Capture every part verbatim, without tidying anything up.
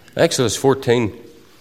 Exodus fourteen,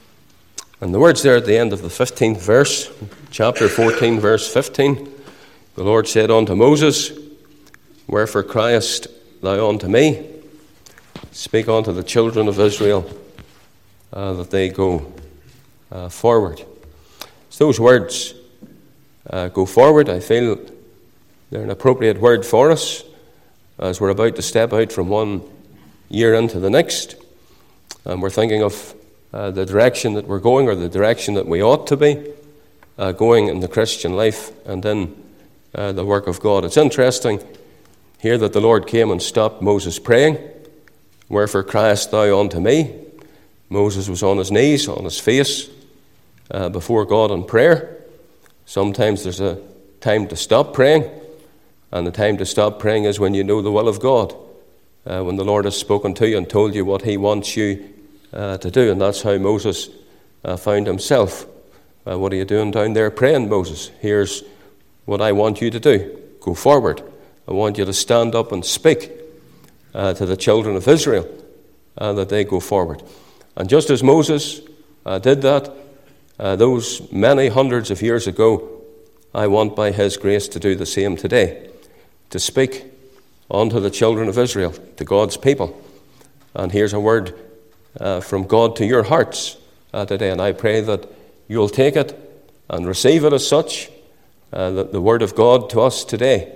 and the words there at the end of the fifteenth verse, chapter fourteen, verse fifteen. The Lord said unto Moses, Wherefore criest thou unto me? Speak unto the children of Israel, uh, that they go uh, forward. So those words, uh, go forward, I feel they're an appropriate word for us as we're about to step out from one year into the next. And we're thinking of uh, the direction that we're going, or the direction that we ought to be uh, going in the Christian life and in uh, the work of God. It's interesting here that the Lord came and stopped Moses praying. Wherefore criest thou unto me? Moses was on his knees, on his face, uh, before God in prayer. Sometimes there's a time to stop praying, and the time to stop praying is when you know the will of God, uh, when the Lord has spoken to you and told you what he wants you uh, to do. And that's how Moses uh, found himself. Uh, what are you doing down there praying, Moses? Here's what I want you to do. Go forward. I want you to stand up and speak uh, to the children of Israel, uh, that they go forward. And just as Moses uh, did that, uh, those many hundreds of years ago, I want by his grace to do the same today, to speak unto the children of Israel, to God's people. And here's a word uh, from God to your hearts uh, today, and I pray that you'll take it and receive it as such, uh, that the word of God to us today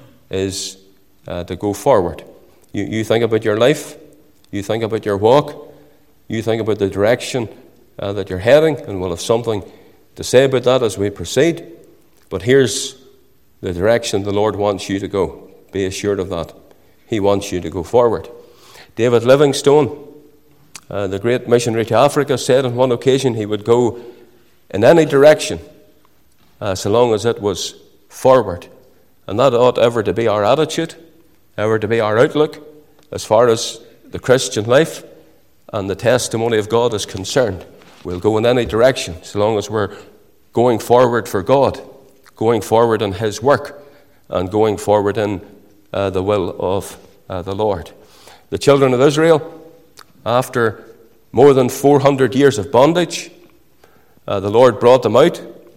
is uh, to go forward. You, you think about your life, you think about your walk, you think about the direction uh, that you're heading, and we'll have something to say about that as we proceed. But here's the direction the Lord wants you to go. Be assured of that. He wants you to go forward. David Livingstone, uh, the great missionary to Africa, said on one occasion he would go in any direction uh, so long as it was forward. And that ought ever to be our attitude, ever to be our outlook as far as the Christian life and the testimony of God is concerned. We'll go in any direction so long as we're going forward for God, going forward in his work, and going forward in uh, the will of uh, the Lord. The children of Israel, after more than four hundred years of bondage, uh, the Lord brought them out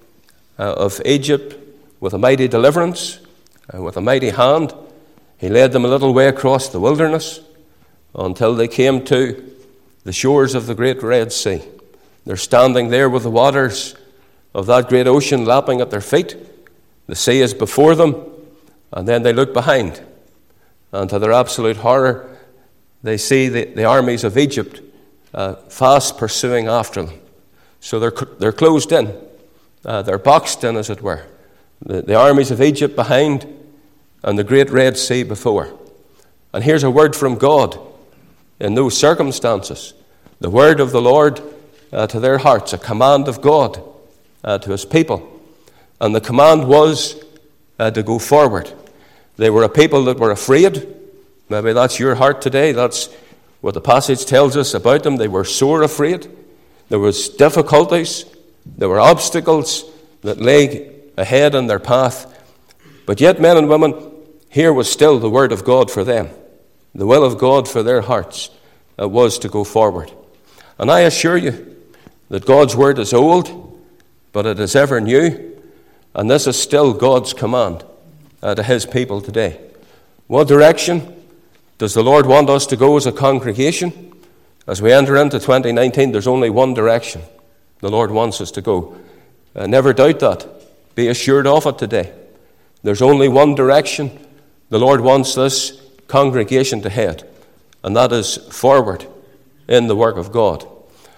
uh, of Egypt with a mighty deliverance, uh, with a mighty hand. He led them a little way across the wilderness until they came to the shores of the great Red Sea. They're standing there with the waters of that great ocean lapping at their feet. The sea is before them, and then they look behind. And to their absolute horror, they see the, the armies of Egypt uh, fast pursuing after them. So they're, they're closed in. Uh, they're boxed in, as it were. The, the armies of Egypt behind, and the great Red Sea before. And here's a word from God in those circumstances. The word of the Lord uh, to their hearts, a command of God uh, to his people. And the command was uh, to go forward. They were a people that were afraid. Maybe that's your heart today. That's what the passage tells us about them. They were sore afraid. There was difficulties. There were obstacles that lay ahead in their path. But yet, men and women, here was still the word of God for them. The will of God for their hearts uh, was to go forward. And I assure you that God's word is old, but it is ever new. And this is still God's command uh, to his people today. What direction does the Lord want us to go as a congregation? As we enter into twenty nineteen, there's only one direction the Lord wants us to go. Uh, never doubt that. Be assured of it today. There's only one direction the Lord wants this congregation to head, and that is forward in the work of God.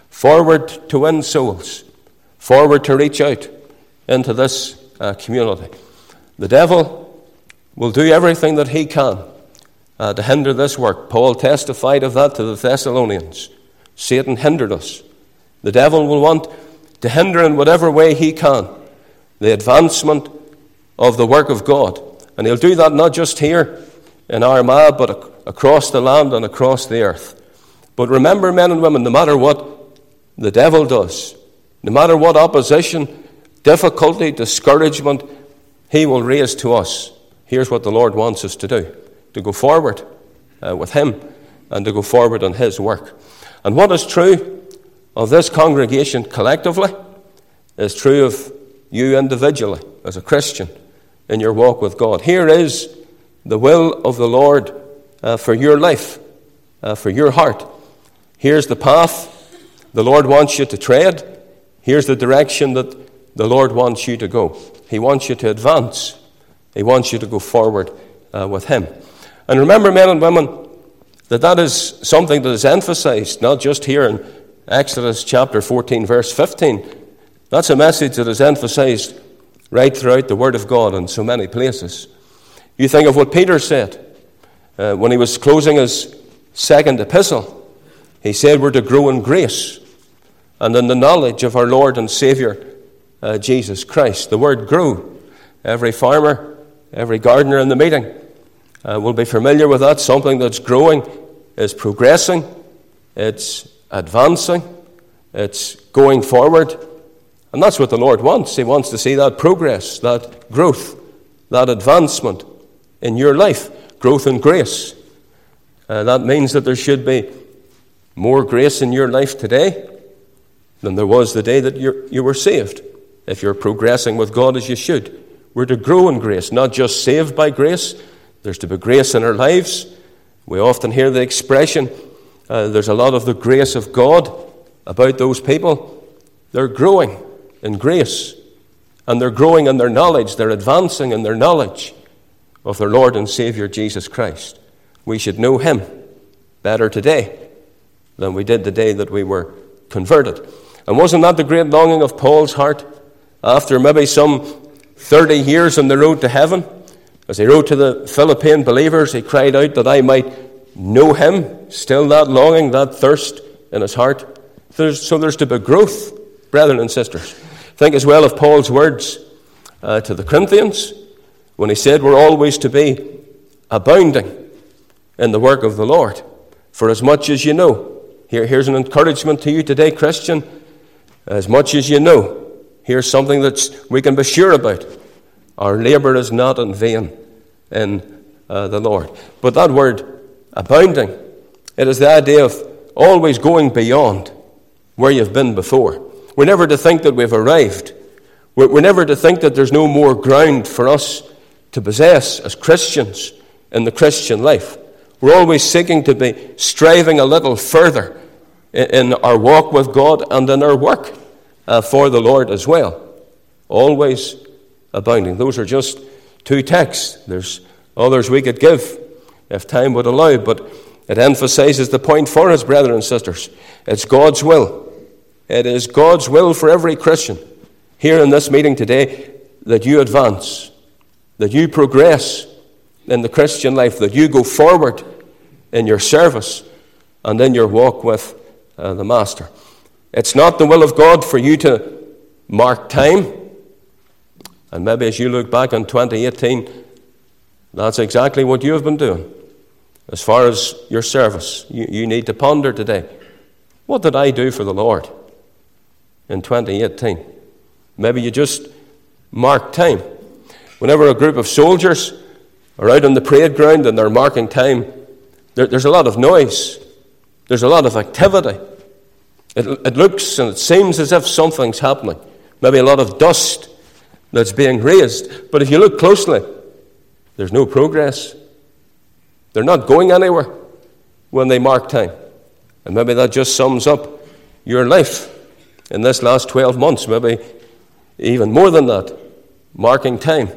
Forward to win souls. Forward to reach out into this uh, community. The devil will do everything that he can uh, to hinder this work. Paul testified of that to the Thessalonians. Satan hindered us. The devil will want to hinder in whatever way he can the advancement of the work of God. And he'll do that not just here in Armagh, but ac- across the land and across the earth. But remember, men and women, no matter what the devil does, no matter what opposition, difficulty, discouragement he will raise to us, here's what the Lord wants us to do: to go forward uh, with him and to go forward on his work. And what is true of this congregation collectively is true of you individually as a Christian in your walk with God. Here is the will of the Lord uh, for your life, uh, for your heart. Here's the path the Lord wants you to tread. Here's the direction that the Lord wants you to go. He wants you to advance. He wants you to go forward uh, with Him. And remember, men and women, that that is something that is emphasized, not just here in Exodus chapter fourteen, verse fifteen. That's a message that is emphasized right throughout the Word of God in so many places. You think of what Peter said uh, when he was closing his second epistle. He said we're to grow in grace and in the knowledge of our Lord and Savior, uh, Jesus Christ. The word grow. Every farmer, every gardener in the meeting uh, will be familiar with that. Something that's growing is progressing, it's advancing, it's going forward. And that's what the Lord wants. He wants to see that progress, that growth, that advancement in your life. Growth in grace. Uh, that means that there should be more grace in your life today than there was the day that you you were saved. If you're progressing with God as you should. We're to grow in grace, not just saved by grace. There's to be grace in our lives. We often hear the expression, uh, there's a lot of the grace of God about those people. They're growing in grace, and they're growing in their knowledge. They're advancing in their knowledge of their Lord and Savior Jesus Christ. We should know Him better today than we did the day that we were converted. And wasn't that the great longing of Paul's heart after maybe some thirty years on the road to heaven? As he wrote to the Philippine believers, he cried out that I might know Him. Still that longing, that thirst in his heart. There's, so there's to be growth, brethren and sisters. Think as well of Paul's words uh, to the Corinthians when he said we're always to be abounding in the work of the Lord. For as much as you know, here, here's an encouragement to you today, Christian. As much as you know, here's something that we can be sure about. Our labour is not in vain in uh, the Lord. But that word, abounding, it is the idea of always going beyond where you've been before. We're never to think that we've arrived. We're, we're never to think that there's no more ground for us to possess as Christians in the Christian life. We're always seeking to be striving a little further in, in our walk with God and in our work uh, for the Lord as well. Always abounding. Those are just two texts. There's others we could give if time would allow, but it emphasizes the point for us, brethren and sisters. It's God's will. It is God's will for every Christian here in this meeting today that you advance, that you progress in the Christian life, that you go forward in your service and in your walk with uh, the Master. It's not the will of God for you to mark time. And maybe as you look back on twenty eighteen, that's exactly what you have been doing. As far as your service, you, you need to ponder today, what did I do for the Lord in twenty eighteen? Maybe you just mark time. Whenever a group of soldiers are out on the parade ground and they're marking time, there, there's a lot of noise. There's a lot of activity. It, it looks and it seems as if something's happening. Maybe a lot of dust that's being raised. But if you look closely, there's no progress. They're not going anywhere when they mark time. And maybe that just sums up your life in this last twelve months, maybe even more than that, marking time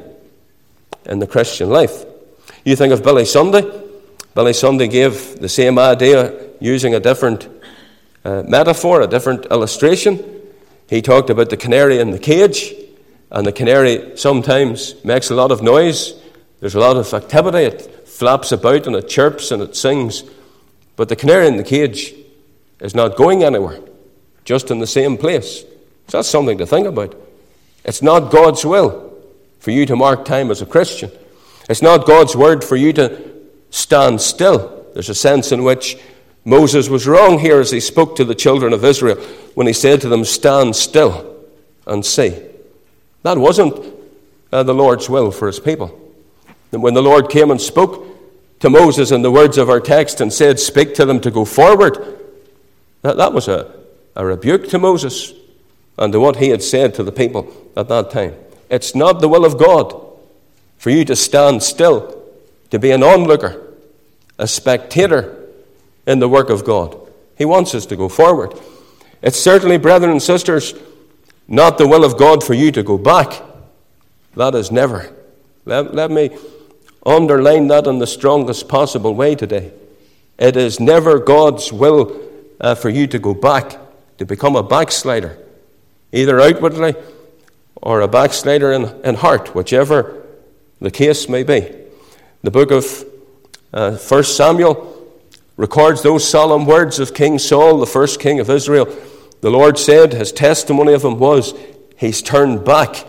in the Christian life. You think of Billy Sunday. Billy Sunday gave the same idea using a different uh, metaphor, a different illustration. He talked about the canary in the cage, and the canary sometimes makes a lot of noise. There's a lot of activity. It flaps about and it chirps and it sings. But the canary in the cage is not going anywhere, just in the same place. So that's something to think about. It's not God's will for you to mark time as a Christian. It's not God's word for you to stand still. There's a sense in which Moses was wrong here as he spoke to the children of Israel when he said to them, stand still and see. That wasn't uh, the Lord's will for his people. And when the Lord came and spoke to Moses in the words of our text and said, speak to them to go forward, That, that was a, a rebuke to Moses and to what he had said to the people at that time. It's not the will of God for you to stand still, to be an onlooker, a spectator in the work of God. He wants us to go forward. It's certainly, brethren and sisters, not the will of God for you to go back. That is never. Let, let me underline that in the strongest possible way today. It is never God's will uh, for you to go back, to become a backslider, either outwardly or a backslider in, in heart, whichever the case may be. The book of uh, First Samuel records those solemn words of King Saul, the first king of Israel. The Lord said, his testimony of him was, he's turned back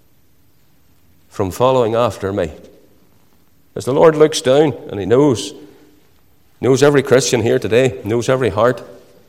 from following after me. As the Lord looks down and he knows, knows every Christian here today, knows every heart.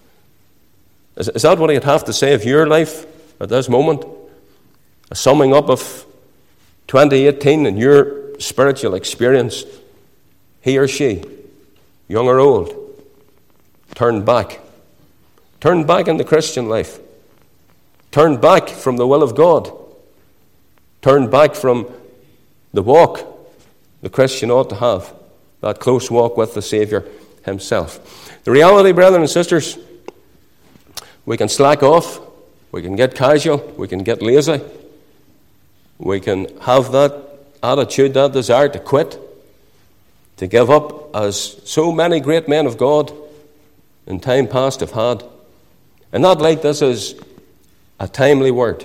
Is, is that what he'd have to say of your life at this moment? A summing up of twenty eighteen and your spiritual experience. He or she, young or old, turned back. Turned back in the Christian life. Turned back from the will of God. Turned back from the walk the Christian ought to have. That close walk with the Saviour himself. The reality, brethren and sisters, we can slack off. We can get casual. We can get lazy. We can have that attitude, that desire to quit, to give up, as so many great men of God in time past have had. And not like this is a timely word,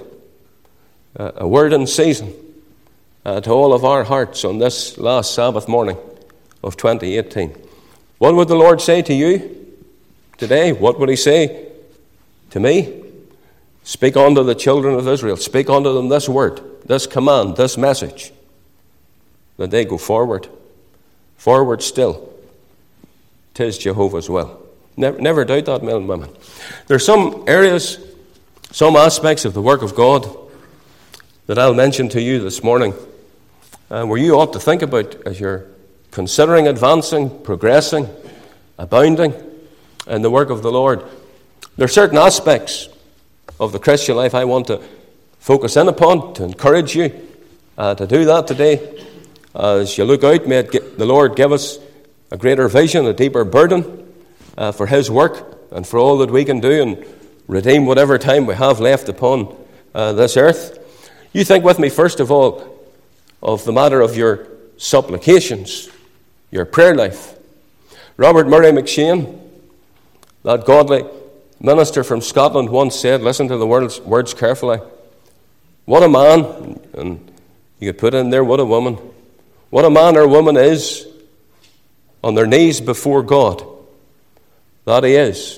a word in season uh, to all of our hearts on this last Sabbath morning of twenty eighteen. What would the Lord say to you today? What would he say to me? Speak unto the children of Israel. Speak unto them this word, this command, this message, that they go forward. Forward still. 'Tis Jehovah's will. Never, never doubt that, men and women. There are some areas, some aspects of the work of God that I'll mention to you this morning, uh, where you ought to think about as you're considering advancing, progressing, abounding in the work of the Lord. There are certain aspects of the Christian life I want to focus in upon, to encourage you uh, to do that today. As you look out, may it get, the Lord give us a greater vision, a deeper burden uh, for his work and for all that we can do and redeem whatever time we have left upon uh, this earth. You think with me, first of all, of the matter of your supplications, your prayer life. Robert Murray McShane, that godly minister from Scotland, once said, listen to the words, words carefully, what a man, and you could put in there, what a woman, what a man or woman is on their knees before God, that he is,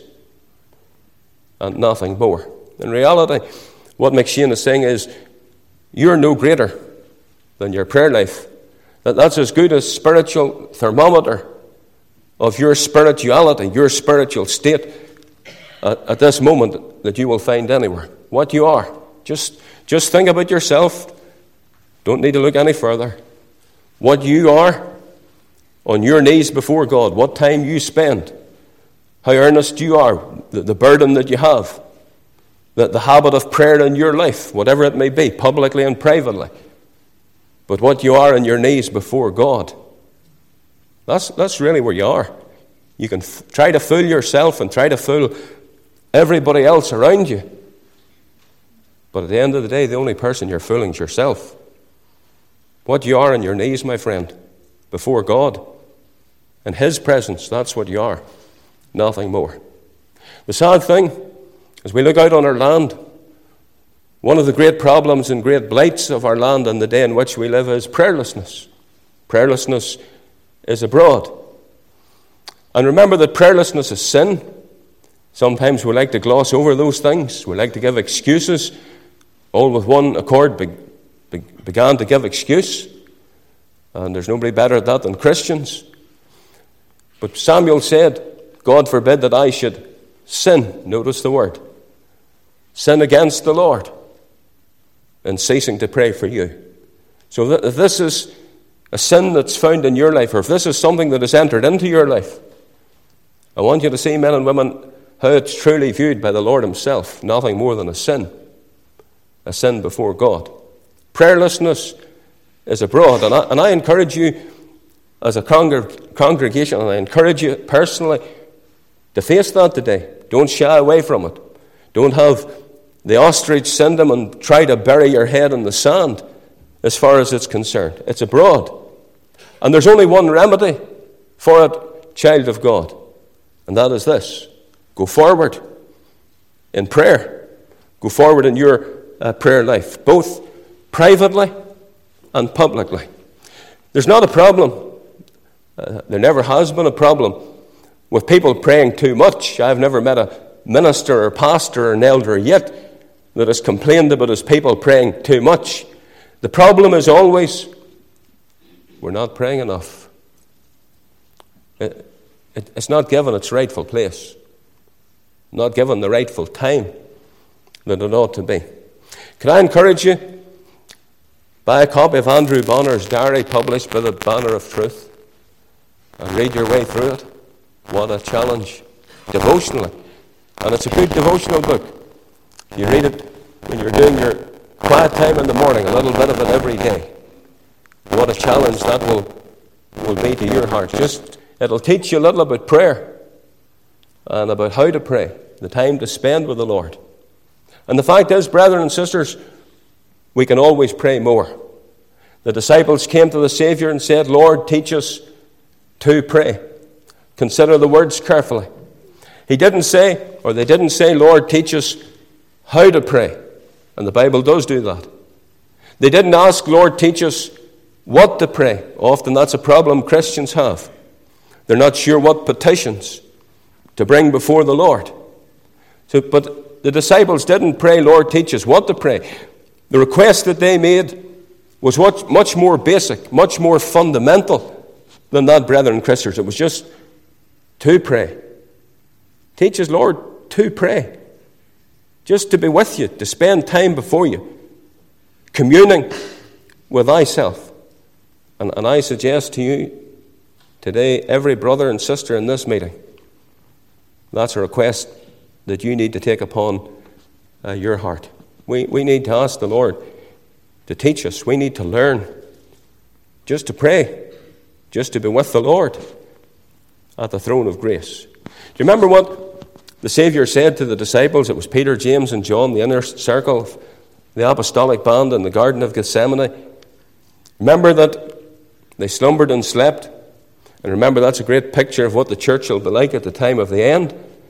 and nothing more. In reality, what McShane is saying is, you're no greater than your prayer life. That that's as good a spiritual thermometer of your spirituality, your spiritual state at, at this moment that you will find anywhere. What you are. Just, just think about yourself. Don't need to look any further. What you are on your knees before God, what time you spend, how earnest you are, the, the burden that you have, the, the habit of prayer in your life, whatever it may be, publicly and privately. But what you are on your knees before God, that's, that's really where you are. You can f- try to fool yourself and try to fool everybody else around you. But at the end of the day, the only person you're fooling is yourself. What you are on your knees, my friend, before God, in his presence, that's what you are. Nothing more. The sad thing, as we look out on our land, one of the great problems and great blights of our land in the day in which we live is prayerlessness. Prayerlessness is abroad. And remember that prayerlessness is sin. Sometimes we like to gloss over those things. We like to give excuses. All with one accord be, be, began to give excuse. And there's nobody better at that than Christians. But Samuel said, God forbid that I should sin. Notice the word. Sin against the Lord in ceasing to pray for you. So if this is a sin that's found in your life, or if this is something that has entered into your life, I want you to see, men and women, how it's truly viewed by the Lord himself, nothing more than a sin, a sin before God. Prayerlessness is abroad, and I, and I encourage you as a congr- congregation, and I encourage you personally to face that today. Don't shy away from it. Don't have the ostrich syndrome and try to bury your head in the sand as far as it's concerned. It's abroad. And there's only one remedy for it, child of God, and that is this. Go forward in prayer. Go forward in your uh, prayer life, both privately and publicly. There's not a problem. Uh, there never has been a problem with people praying too much. I've never met a minister or pastor or an elder yet that has complained about his people praying too much. The problem is always we're not praying enough. It, it, it's not given its rightful place, not given the rightful time that it ought to be. Can I encourage you? Buy a copy of Andrew Bonner's diary published by the Banner of Truth and read your way through it. What a challenge, devotionally. And it's a good devotional book. You read it when you're doing your quiet time in the morning, a little bit of it every day. What a challenge that will, will be to your heart. Just, it'll teach you a little about prayer and about how to pray, the time to spend with the Lord. And the fact is, brethren and sisters, we can always pray more. The disciples came to the Savior and said, Lord, teach us to pray. Consider the words carefully. He didn't say, or they didn't say, Lord, teach us how to pray. And the Bible does do that. They didn't ask, Lord, teach us what to pray. Often that's a problem Christians have. They're not sure what petitions to bring before the Lord. So, but the disciples didn't pray, Lord, teach us what to pray. The request that they made was much, much more basic, much more fundamental than that, brethren and sisters. It was just to pray. Teach us, Lord, to pray. Just to be with you, to spend time before you, communing with thyself. And, and I suggest to you today, every brother and sister in this meeting, that's a request that you need to take upon uh, your heart. We, we need to ask the Lord to teach us. We need to learn just to pray, just to be with the Lord at the throne of grace. Do you remember what the Savior said to the disciples? It was Peter, James, and John, the inner circle of the apostolic band in the Garden of Gethsemane. Remember that they slumbered and slept. And remember, that's a great picture of what the church will be like at the time of the end.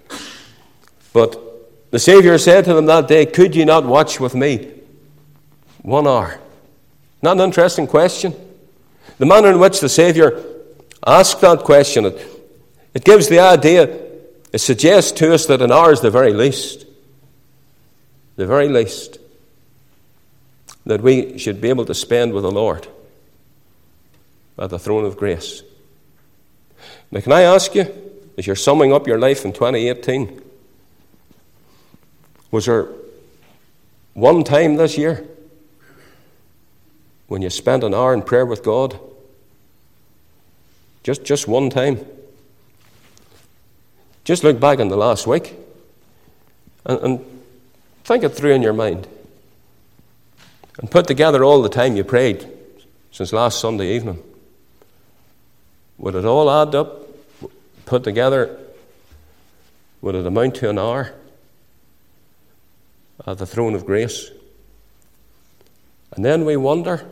But the Savior said to them that day, could you not watch with me one hour? Not an interesting question? The manner in which the Savior asked that question, it, it gives the idea, it suggests to us that an hour is the very least. The very least that we should be able to spend with the Lord at the throne of grace. Now, can I ask you, as you're summing up your life in twenty eighteen, was there one time this year when you spent an hour in prayer with God? Just, just one time. Just look back on the last week and, and think it through in your mind. And put together all the time you prayed since last Sunday evening. Would it all add up, put together, would it amount to an hour at the throne of grace? And then we wonder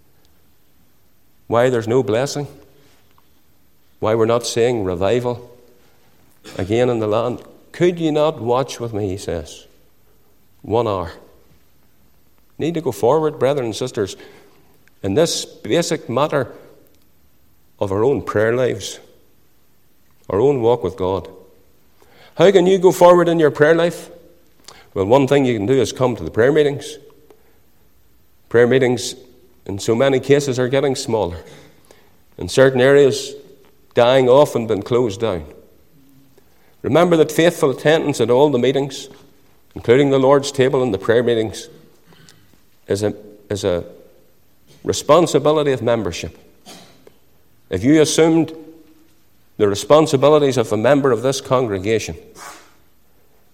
why there's no blessing, why we're not seeing revival again in the land. Could you not watch with me, he says, one hour? Need to go forward, brethren and sisters, in this basic matter of our own prayer lives, our own walk with God. How can you go forward in your prayer life? Well, one thing you can do is come to the prayer meetings. Prayer meetings, in so many cases, are getting smaller. In certain areas, dying off and been closed down. Remember that faithful attendance at all the meetings, including the Lord's table and the prayer meetings, is a, is a responsibility of membership. If you assumed the responsibilities of a member of this congregation,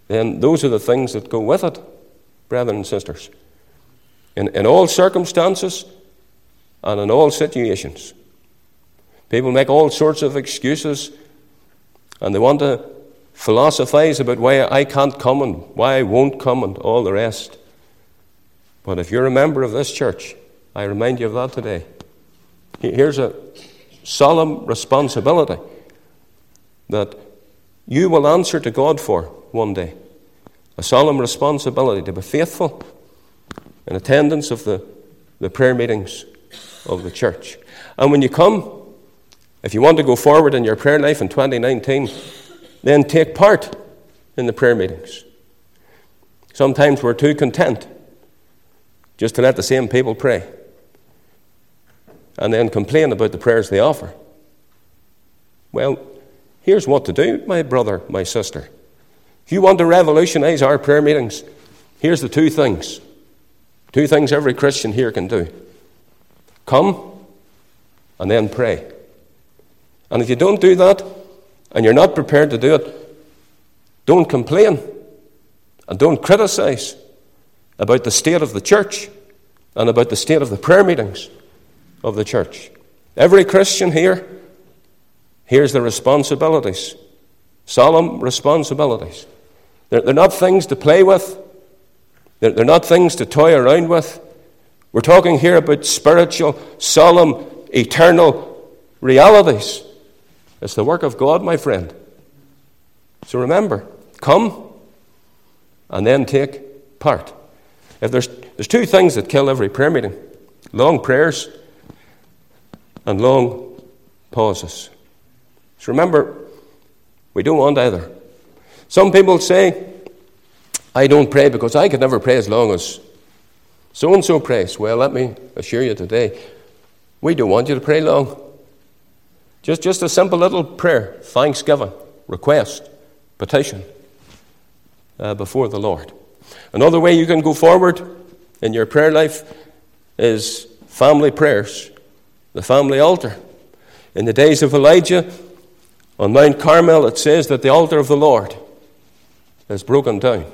then those are the things that go with it, brethren and sisters. In, in all circumstances and in all situations. People make all sorts of excuses, and they want to philosophize about why I can't come and why I won't come and all the rest. But if you're a member of this church, I remind you of that today. Here's a solemn responsibility that you will answer to God for one day. A solemn responsibility to be faithful in attendance of the, the prayer meetings of the church. And when you come, if you want to go forward in your prayer life in twenty nineteen, then take part in the prayer meetings. Sometimes we're too content just to let the same people pray and then complain about the prayers they offer. Well, here's what to do, my brother, my sister. If you want to revolutionize our prayer meetings, here's the two things. Two things every Christian here can do. Come and then pray. And if you don't do that, and you're not prepared to do it, don't complain and don't criticize about the state of the church and about the state of the prayer meetings of the church. Every Christian here, here's the responsibilities, solemn responsibilities. They're, they're not things to play with. They're, they're not things to toy around with. We're talking here about spiritual, solemn, eternal realities. It's the work of God, my friend. So remember, come and then take part. If there's there's two things that kill every prayer meeting: long prayers and long pauses. So remember, we don't want either. Some people say, I don't pray because I could never pray as long as so-and-so prays. Well, let me assure you today, we don't want you to pray long. Just, just a simple little prayer, thanksgiving, request, petition uh, before the Lord. Another way you can go forward in your prayer life is family prayers, the family altar. In the days of Elijah, on Mount Carmel, it says that the altar of the Lord is broken down.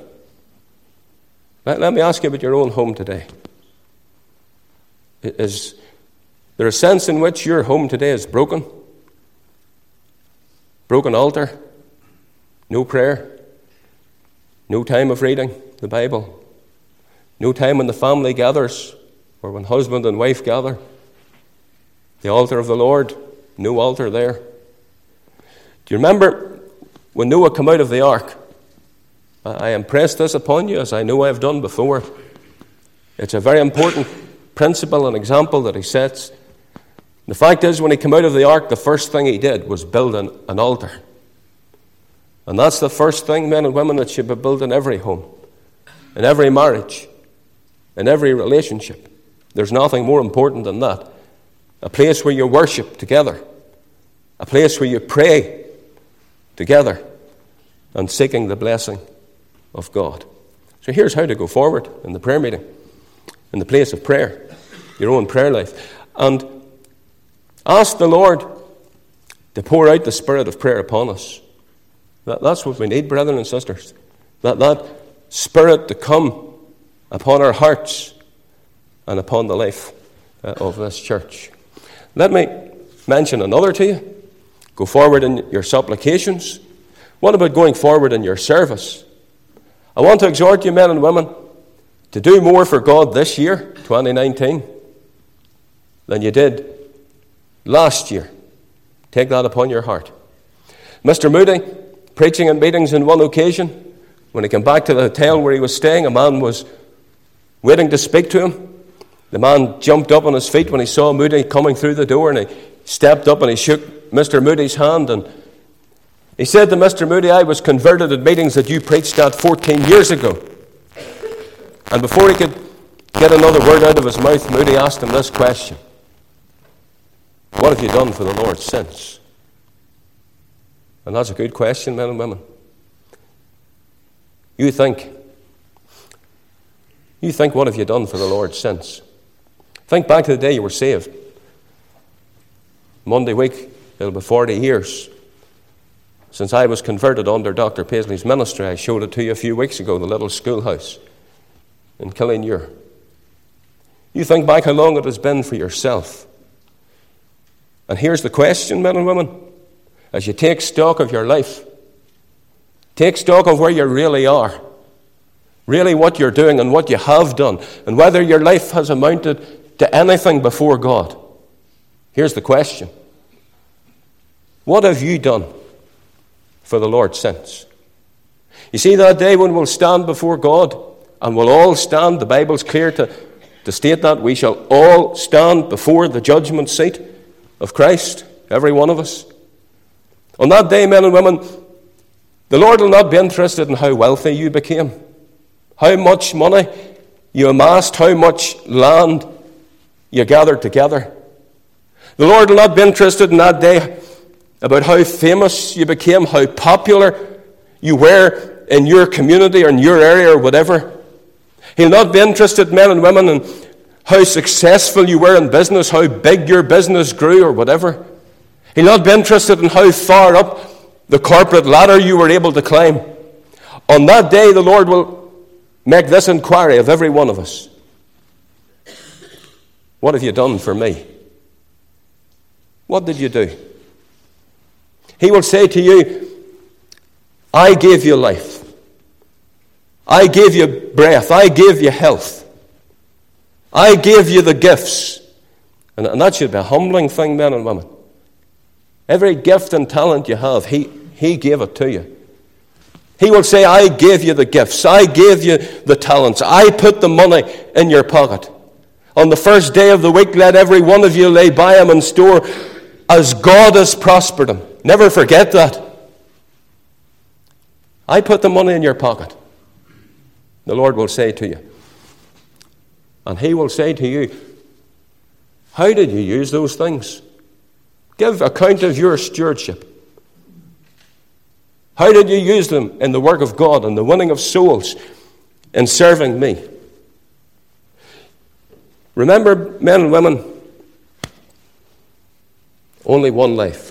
Let, let me ask you about your own home today. Is there a sense in which your home today is broken? Broken altar, no prayer, no time of reading the Bible, no time when the family gathers or when husband and wife gather. The altar of the Lord, no altar there. Do you remember when Noah came out of the ark? I impress this upon you, as I know I've done before. It's a very important principle and example that he sets. The fact is, when he came out of the ark, the first thing he did was build an, an altar. And that's the first thing, men and women, that should be built in every home, in every marriage, in every relationship. There's nothing more important than that. A place where you worship together, a place where you pray together and seeking the blessing of God. So here's how to go forward in the prayer meeting, in the place of prayer, your own prayer life. And ask the Lord to pour out the spirit of prayer upon us. That, that's what we need, brethren and sisters. That, that spirit to come upon our hearts and upon the life uh, of this church. Let me mention another to you. Go forward in your supplications. What about going forward in your service? I want to exhort you, men and women, to do more for God this year, twenty nineteen, than you did last year. Take that upon your heart. Mister Moody, preaching in meetings on one occasion, when he came back to the hotel where he was staying, a man was waiting to speak to him. The man jumped up on his feet when he saw Moody coming through the door, and he stepped up and he shook Mister Moody's hand, and he said to Mister Moody, I was converted at meetings that you preached at fourteen years ago. And before he could get another word out of his mouth, Moody asked him this question: what have you done for the Lord since? And that's a good question, men and women. You think, you think, what have you done for the Lord since? Think back to the day you were saved. Monday week, it'll be forty years Since I was converted under Doctor Paisley's ministry, I showed it to you a few weeks ago, the little schoolhouse in Killinure. You think back how long it has been for yourself. And here's the question, men and women. As you take stock of your life, take stock of where you really are, really what you're doing and what you have done, and whether your life has amounted to anything before God. Here's the question. What have you done for the Lord since? You see, that day when we'll stand before God, and we'll all stand, the Bible's clear to, to state that, we shall all stand before the judgment seat of Christ, every one of us. On that day, men and women, the Lord will not be interested in how wealthy you became, how much money you amassed, how much land you gathered together. The Lord will not be interested in that day about how famous you became, how popular you were in your community or in your area or whatever. He'll not be interested, men and women, in how successful you were in business, how big your business grew or whatever. He'll not be interested in how far up the corporate ladder you were able to climb. On that day, the Lord will make this inquiry of every one of us. What have you done for me? What did you do? He will say to you, I gave you life. I gave you breath. I gave you health. I gave you the gifts. And, and that should be a humbling thing, men and women. Every gift and talent you have, he, he gave it to you. He will say, I gave you the gifts. I gave you the talents. I put the money in your pocket. On the first day of the week, let every one of you lay by him in store as God has prospered him. Never forget that. I put the money in your pocket. The Lord will say to you. And he will say to you, how did you use those things? Give account of your stewardship. How did you use them in the work of God and the winning of souls in serving me? Remember, men and women, only one life.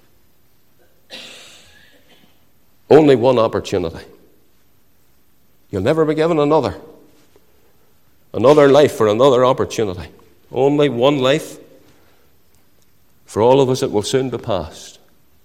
Only one opportunity. You'll never be given another. Another life for another opportunity. Only one life. For all of us, it will soon be past.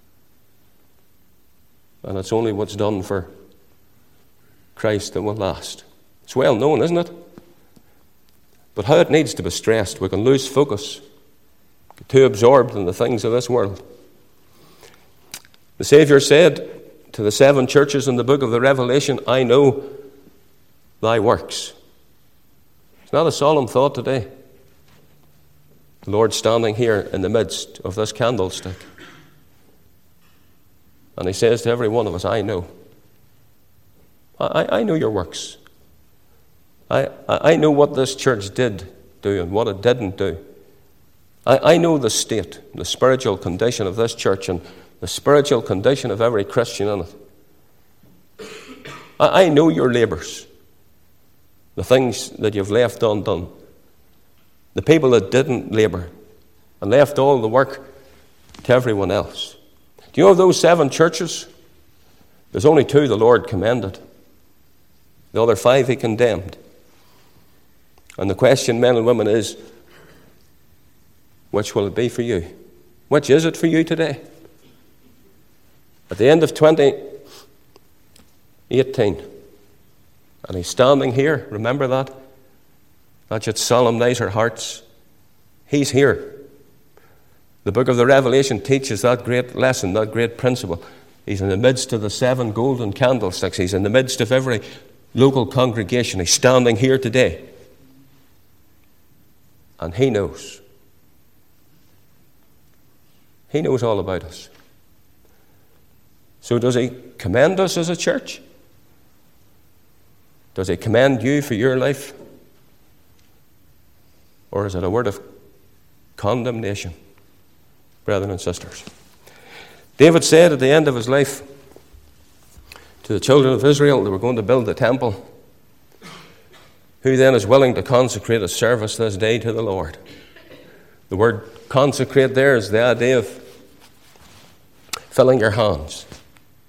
And it's only what's done for Christ that will last. It's well known, isn't it? But how it needs to be stressed. We can lose focus. Get too absorbed in the things of this world. The Savior said to the seven churches in the book of the Revelation, I know thy works. It's not a solemn thought today. The Lord standing here in the midst of this candlestick. And he says to every one of us, I know. I, I know your works. I, I know what this church did do and what it didn't do. I, I know the state, the spiritual condition of this church and the spiritual condition of every Christian in it. I, I know your labours, the things that you've left undone. The people that didn't labour and left all the work to everyone else. Do you know of those seven churches? There's only two the Lord commended. The other five he condemned. And the question, men and women, is, which will it be for you? Which is it for you today? At the end of twenty eighteen, and he's standing here, remember that? That should solemnize our hearts. He's here. The book of the Revelation teaches that great lesson, that great principle. He's in the midst of the seven golden candlesticks. He's in the midst of every local congregation. He's standing here today. And he knows. He knows all about us. So does he commend us as a church? Does he commend you for your life? Or is it a word of condemnation, brethren and sisters? David said at the end of his life to the children of Israel, they were going to build the temple. Who then is willing to consecrate a service this day to the Lord? The word consecrate there is the idea of filling your hands,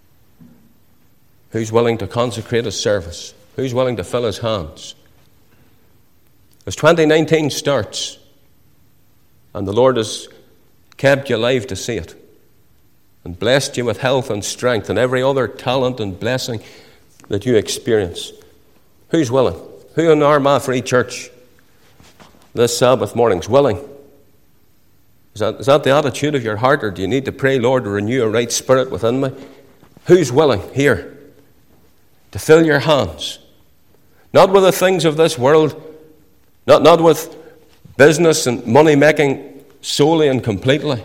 Who's willing to consecrate his service? Who's willing to fill his hands? As twenty nineteen starts, and the Lord has kept you alive to see it, and blessed you with health and strength and every other talent and blessing that you experience, who's willing? Who in Armagh Free Church this Sabbath morning is willing? Is that, is that the attitude of your heart, or do you need to pray, Lord, to renew a right spirit within me? Who's willing here to fill your hands? Not with the things of this world, not, not with business and money-making solely and completely,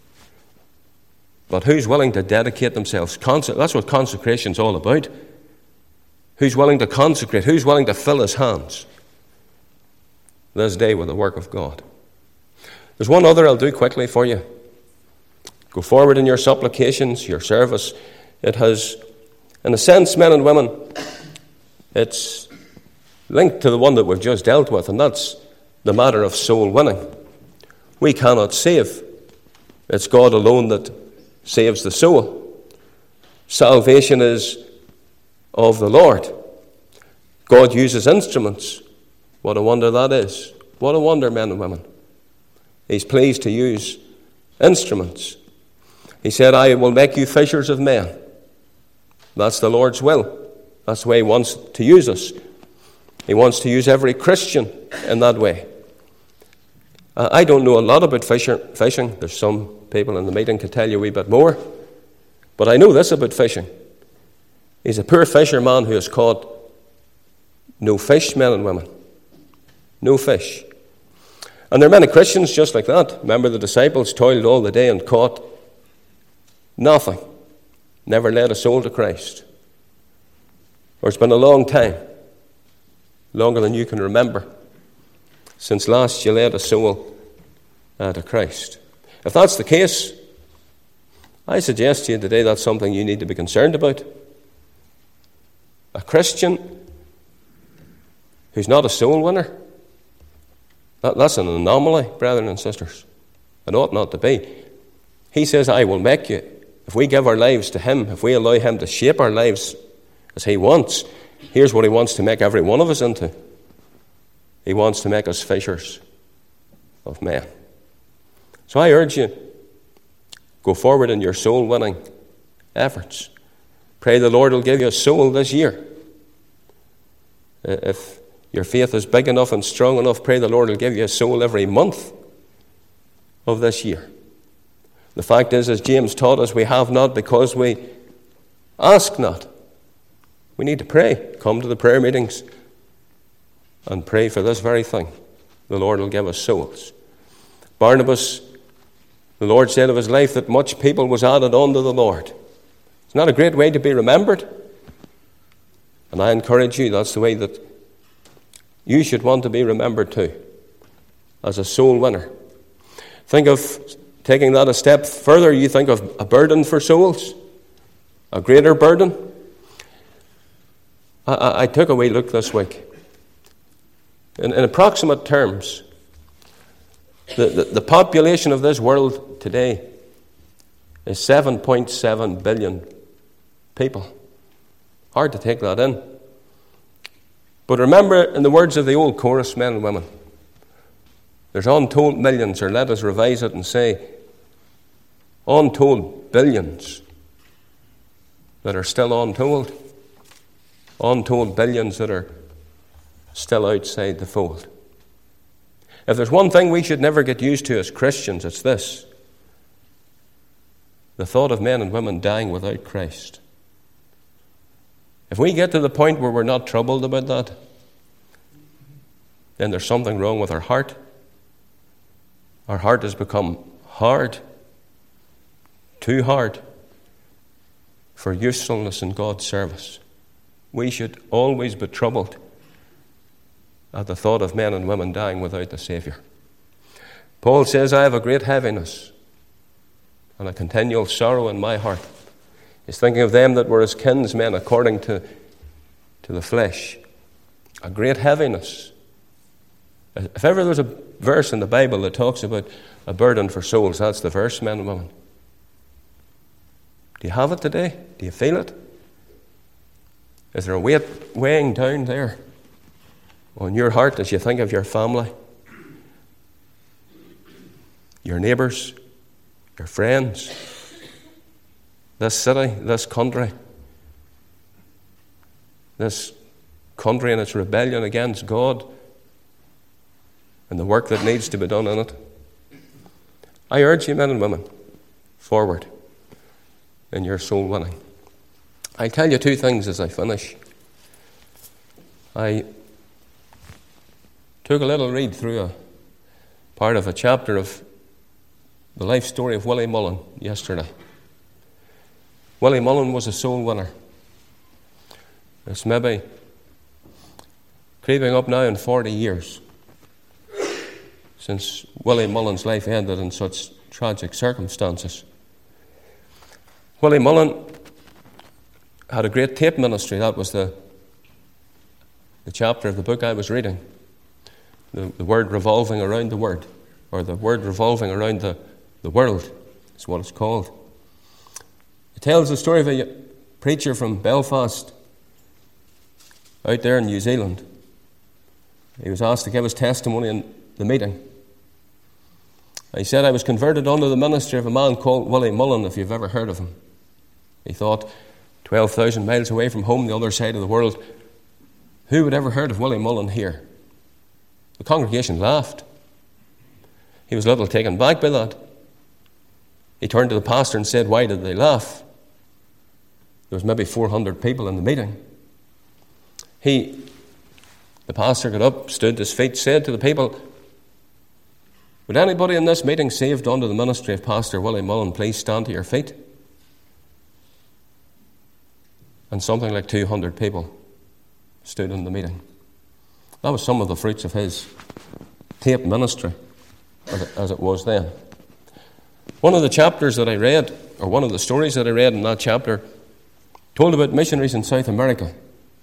but who's willing to dedicate themselves? Conse- that's what consecration's all about. Who's willing to consecrate? Who's willing to fill his hands this day with the work of God? There's one other I'll do quickly for you. Go forward in your supplications, your service. It has, in a sense, men and women, it's linked to the one that we've just dealt with, and that's the matter of soul winning. We cannot save. It's God alone that saves the soul. Salvation is of the Lord. God uses instruments. What a wonder that is. What a wonder, men and women. He's pleased to use instruments. He said, I will make you fishers of men. That's the Lord's will. That's the way he wants to use us. He wants to use every Christian in that way. Uh, I don't know a lot about fisher, fishing. There's some people in the meeting can tell you a wee bit more. But I know this about fishing. He's a poor fisherman who has caught no fish, men and women. No fish. And there are many Christians just like that. Remember, the disciples toiled all the day and caught nothing. Never led a soul to Christ. Or it's been a long time, longer than you can remember, since last you led a soul uh, to Christ. If that's the case, I suggest to you today that's something you need to be concerned about. A Christian who's not a soul winner, that, that's an anomaly, brethren and sisters. It ought not to be. He says, I will make you. If we give our lives to him, if we allow him to shape our lives as he wants, here's what he wants to make every one of us into. He wants to make us fishers of men. So I urge you, go forward in your soul-winning efforts. Pray the Lord will give you a soul this year. If your faith is big enough and strong enough, pray the Lord will give you a soul every month of this year. The fact is, as James taught us, we have not because we ask not. We need to pray. Come to the prayer meetings and pray for this very thing. The Lord will give us souls. Barnabas, the Lord said of his life that much people was added on to the Lord. It's not a great way to be remembered. And I encourage you, that's the way that you should want to be remembered too, as a soul winner. Think of taking that a step further. You think of a burden for souls, a greater burden. I, I, I took a wee look this week. In, in approximate terms, the, the, the population of this world today is seven point seven billion people. Hard to take that in. But remember, in the words of the old chorus, men and women, there's untold millions, or let us revise it and say, untold billions that are still untold. Untold billions that are still outside the fold. If there's one thing we should never get used to as Christians, it's this: the thought of men and women dying without Christ. If we get to the point where we're not troubled about that, then there's something wrong with our heart. Our heart has become hard, too hard, for usefulness in God's service. We should always be troubled at the thought of men and women dying without the Saviour. Paul says, I have a great heaviness and a continual sorrow in my heart. He's thinking of them that were his kinsmen according to, to the flesh. A great heaviness. If ever there's a verse in the Bible that talks about a burden for souls, that's the verse, men and women. Do you have it today? Do you feel it? Is there a weight weighing down there on your heart as you think of your family, your neighbours, your friends, this city, this country, this country and its rebellion against God and the work that needs to be done in it? I urge you, men and women, forward in your soul winning. I'll tell you two things as I finish. I took a little read through a part of a chapter of the life story of Willie Mullen yesterday. Willie Mullen was a soul winner. It's maybe creeping up now in forty years since Willie Mullen's life ended in such tragic circumstances. Willie Mullen had a great tape ministry. That was the, the chapter of the book I was reading. The, the word revolving around the word, or the word revolving around the, the world is what it's called. It tells the story of a preacher from Belfast out there in New Zealand. He was asked to give his testimony in the meeting. He said, "I was converted under the ministry of a man called Willie Mullen, if you've ever heard of him." He thought, twelve thousand miles away from home, the other side of the world, who would ever heard of Willie Mullen here? The congregation laughed. He was a little taken back by that. He turned to the pastor and said, "Why did they laugh?" There was maybe four hundred people in the meeting. He, the pastor got up, stood to his feet, said to the people, "Would anybody in this meeting saved under the ministry of Pastor Willie Mullen please stand to your feet?" And something like two hundred people stood in the meeting. That was some of the fruits of his tape ministry, as it, as it was then. One of the chapters that I read, or one of the stories that I read in that chapter, told about missionaries in South America,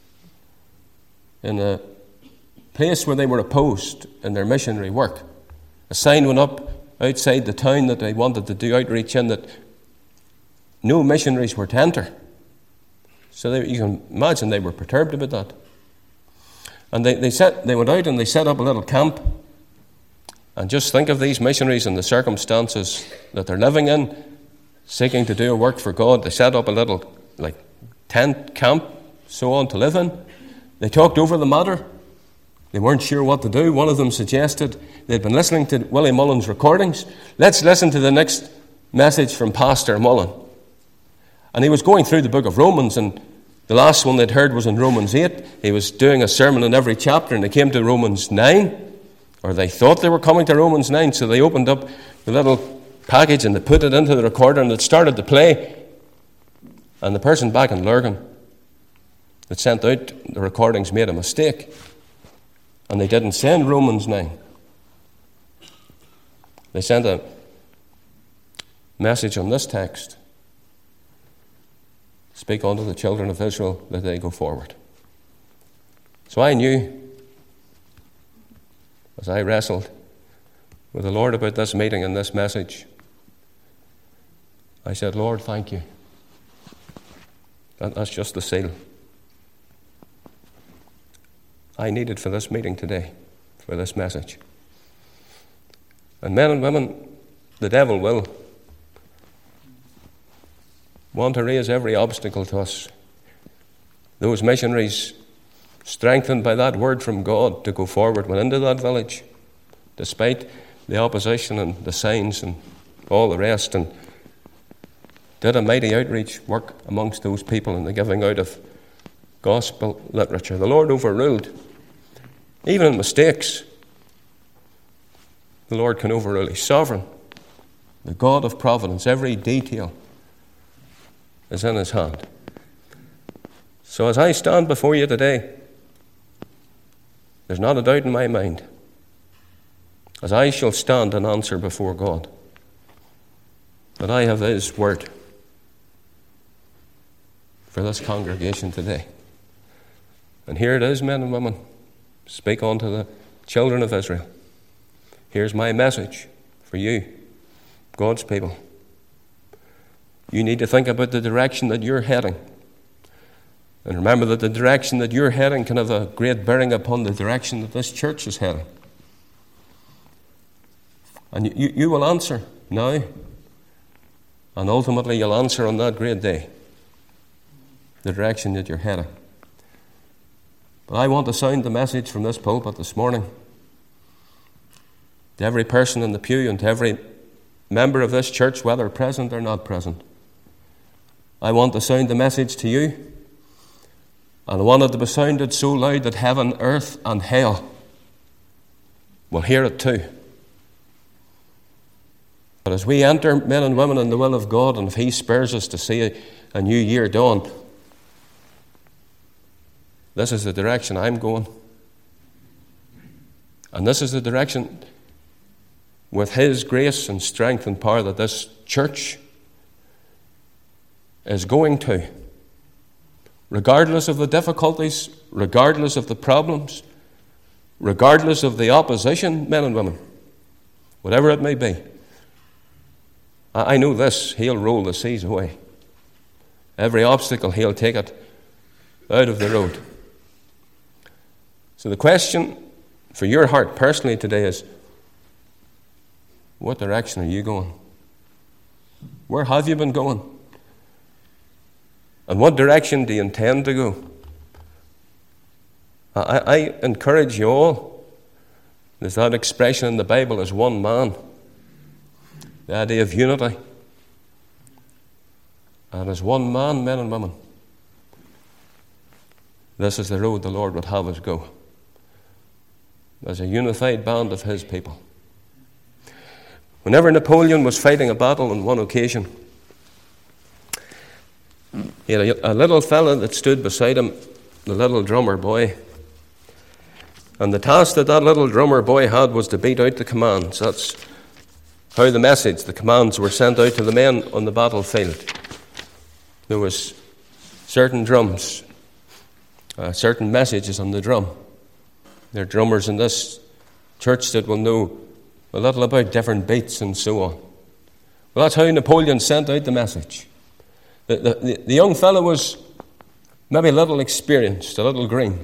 in a place where they were opposed in their missionary work. A sign went up outside the town that they wanted to do outreach in, that no missionaries were to enter. So they, you can imagine they were perturbed about that. And they, they, set, they went out and they set up a little camp. And just think of these missionaries and the circumstances that they're living in, seeking to do a work for God. They set up a little like tent camp, so on, to live in. They talked over the matter. They weren't sure what to do. One of them suggested, they'd been listening to Willie Mullen's recordings. Let's listen to the next message from Pastor Mullen. And he was going through the book of Romans, and the last one they'd heard was in Romans eight. He was doing a sermon in every chapter, and they came to Romans nine, or they thought they were coming to Romans nine, so they opened up the little package and they put it into the recorder, and it started to play. And the person back in Lurgan that sent out the recordings made a mistake, and they didn't send Romans nine. They sent a message on this text: "Speak unto the children of Israel that they go forward." So I knew, as I wrestled with the Lord about this meeting and this message, I said, "Lord, thank you." That, that's just the seal I needed for this meeting today, for this message. And men and women, the devil will want to raise every obstacle to us. Those missionaries, strengthened by that word from God to go forward, went into that village, despite the opposition and the signs and all the rest, and did a mighty outreach work amongst those people in the giving out of gospel literature. The Lord overruled. Even in mistakes, the Lord can overrule. He's sovereign. The God of providence, every detail is in his hand. So as I stand before you today, there's not a doubt in my mind, as I shall stand and answer before God, that I have his word for this congregation today. And here it is, men and women. Speak unto the children of Israel. Here's my message for you, God's people. You need to think about the direction that you're heading. And remember that the direction that you're heading can have a great bearing upon the direction that this church is heading. And you, you, you will answer now. And ultimately you'll answer on that great day the direction that you're heading. But I want to sound the message from this pulpit this morning to every person in the pew and to every member of this church, whether present or not present. I want to sound the message to you, and I want it to be sounded so loud that heaven, earth, and hell will hear it too. But as we enter, men and women, in the will of God, and if He spares us to see a, a new year dawn, this is the direction I'm going. And this is the direction, with His grace and strength and power, that this church is going to. Regardless of the difficulties, regardless of the problems, regardless of the opposition, men and women, whatever it may be, I know this: He'll roll the seas away. Every obstacle, He'll take it out of the road. So the question for your heart personally today is, what direction are you going? Where have you been going? And what direction do you intend to go? I, I encourage you all. There's that expression in the Bible as one man. The idea of unity. And as one man, men and women, this is the road the Lord would have us go. As a unified band of His people. Whenever Napoleon was fighting a battle on one occasion, he had a, a little fella that stood beside him, the little drummer boy. And the task that that little drummer boy had was to beat out the commands. That's how the message, the commands were sent out to the men on the battlefield. There was certain drums, uh, certain messages on the drum. There are drummers in this church that will know a little about different beats and so on. Well, that's how Napoleon sent out the message. The, the, the young fellow was maybe a little experienced, a little green.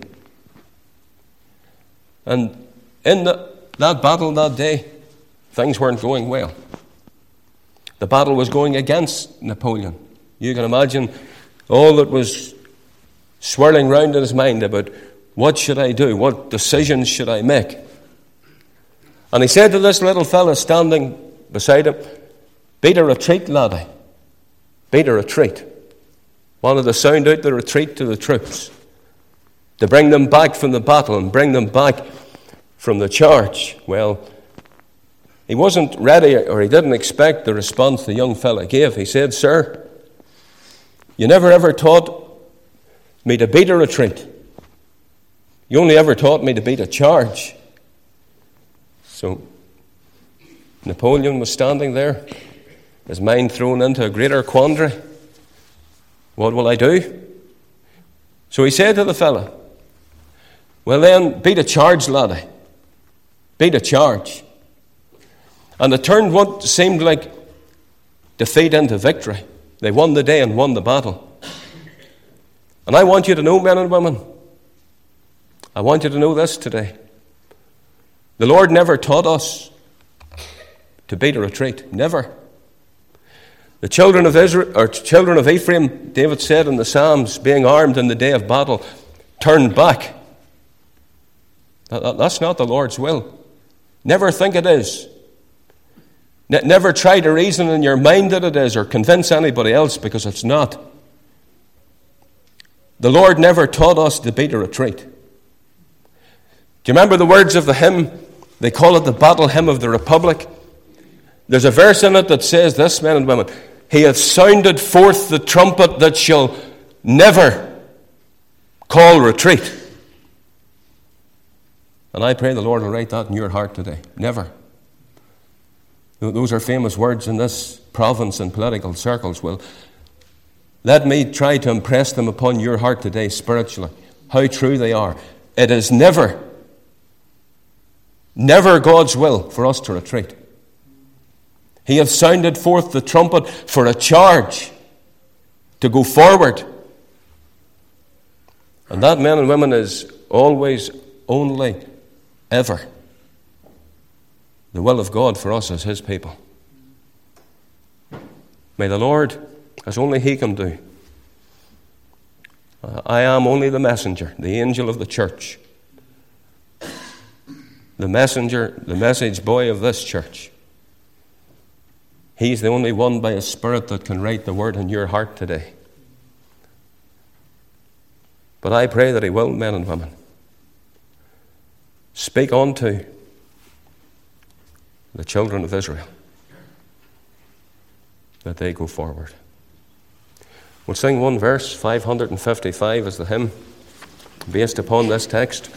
And in the, that battle that day, things weren't going well. The battle was going against Napoleon. You can imagine all that was swirling round in his mind about what should I do, what decisions should I make. And he said to this little fella standing beside him, "Beat a retreat, laddie. Beat a retreat." Wanted to sound out the retreat to the troops, to bring them back from the battle and bring them back from the charge. Well, he wasn't ready, or he didn't expect the response the young fella gave. He said, "Sir, you never ever taught me to beat a retreat. You only ever taught me to beat a charge." So Napoleon was standing there, his mind thrown into a greater quandary. What will I do? So he said to the fella, "Well then, beat a charge, laddie. Beat a charge." And it turned what seemed like defeat into victory. They won the day and won the battle. And I want you to know, men and women, I want you to know this today. The Lord never taught us to beat a retreat. Never. The children of Israel, or children of Ephraim, David said in the Psalms, being armed in the day of battle, turned back. That's not the Lord's will. Never think it is. Never try to reason in your mind that it is, or convince anybody else, because it's not. The Lord never taught us to beat a retreat. Do you remember the words of the hymn? They call it the Battle Hymn of the Republic. There's a verse in it that says this, men and women: "He hath sounded forth the trumpet that shall never call retreat." And I pray the Lord will write that in your heart today. Never. Those are famous words in this province and political circles. Well, let me try to impress them upon your heart today spiritually, how true they are. It is never, never God's will for us to retreat. He hath sounded forth the trumpet for a charge, to go forward. And that, men and women, is always, only, ever the will of God for us as his people. May the Lord, as only he can do, uh, I am only the messenger, the angel of the church, the messenger, the message boy of this church. He's the only one by his Spirit that can write the word in your heart today. But I pray that he will, men and women. Speak unto the children of Israel that they go forward. We'll sing one verse, five hundred fifty-five is the hymn based upon this text.